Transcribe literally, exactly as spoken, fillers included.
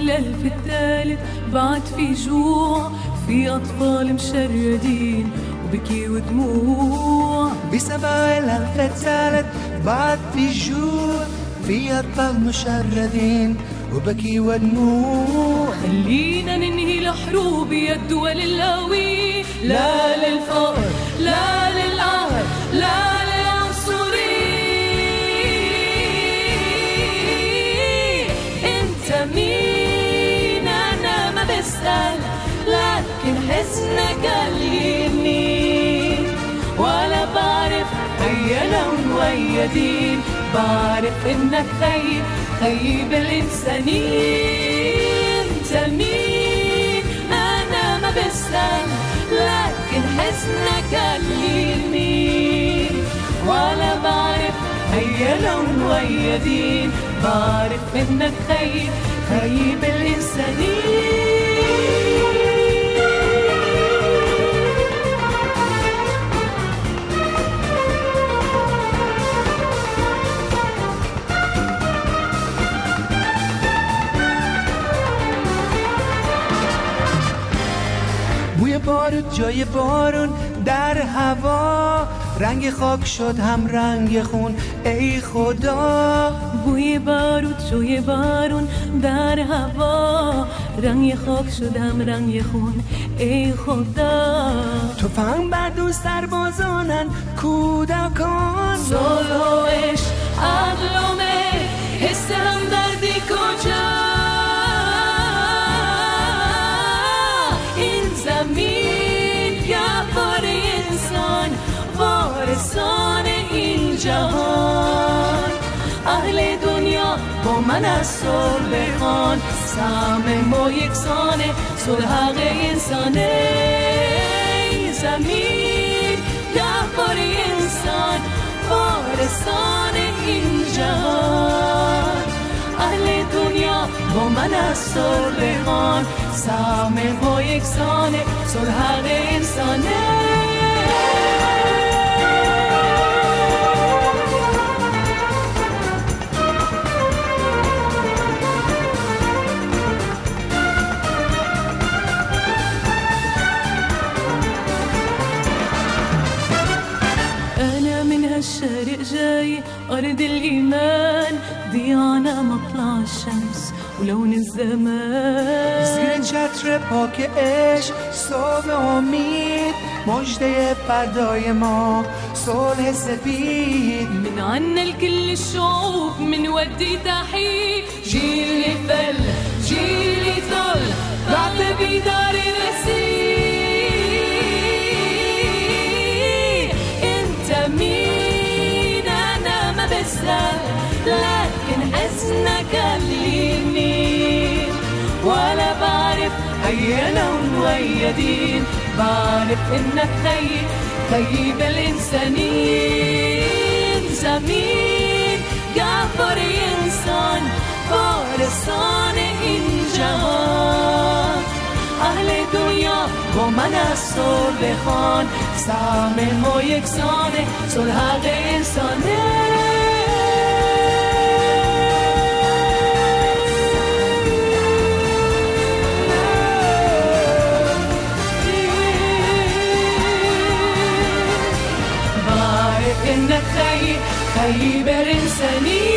الألف الثالث بعد في جوع، في أطفال مشردين وبكي ودموع. بسبع الألف الثالث بعد في جوع، في أطفال مشردين وبكي ودموع. خلينا ننهي الحروب يا الدول القوية، لا للفقر لا للقهر لا للعنصرية. انت مين؟ انا ما بسأل، لكن حزنك قليلني، ولا بعرف هيا لون ويا دين، بعرف انك خيب خيب الانسانية. انت مين؟ انا ما بسأل، لكن حزنك قليلني، ولا بعرف هيا لون ويا دين، بعرف انك خيب خيب الانسانية. بوی بارود جای بارون در هوا، رنگ خاک شد هم رنگ خون ای خدا. بوی بارود جای بارون در هوا، رنگ خاک شد هم رنگ خون ای خدا. تفنگ بر دوست سربازانن کودکان، صلح و عشق عدل و مهر حس همدردی کجا؟ وارثان این جهان، اهل دنیا با من از صلح بخوان، سهم ما یکسانه صلح حق انسانه. این زمین گهواره انسان، وارثان این جهان، اهل دنیا با من از صلح بخوان، سهم ما یکسانه صلح حق انسانه. الشارق جاي أرض الإيمان، ضيانا مطلع الشمس ولون الزمان. زیر چتر پاک عشق صبح امید، مجده فردای ما صلح سفید. من عنا لكل الشعوب من ودي تحية، جيل فل جيل طل بعد بدار الرسيل. انت مين؟ لكن حزنك قليلني، ولا بعرف هيا لون ويا دين، بعرف انك خيب خيب الانسانين. زمين جعفر انسان، وارثان این جهان، اهل دنیا با من از صلح بخوان، سهم ما یکسانه صلح حق انسانه. انك خيب خيب الانسانية.